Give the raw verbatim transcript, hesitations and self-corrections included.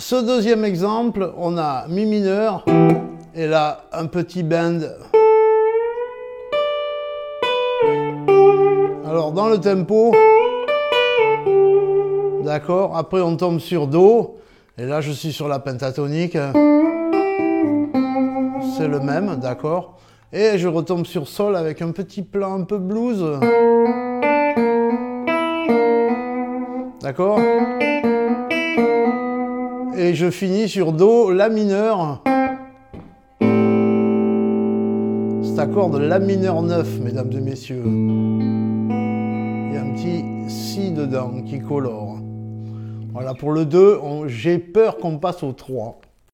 ce deuxième exemple, on a mi mineur et là un petit bend. Alors dans le tempo, d'accord, après on tombe sur do et là je suis sur la pentatonique. C'est le même, d'accord. Et je retombe sur sol avec un petit plan un peu blues. D'accord. Et je finis sur do, la mineur. Cet accord de la mineur neuf, mesdames et messieurs. Il y a un petit si dedans qui colore. Voilà, pour le deux, j'ai peur qu'on passe au trois.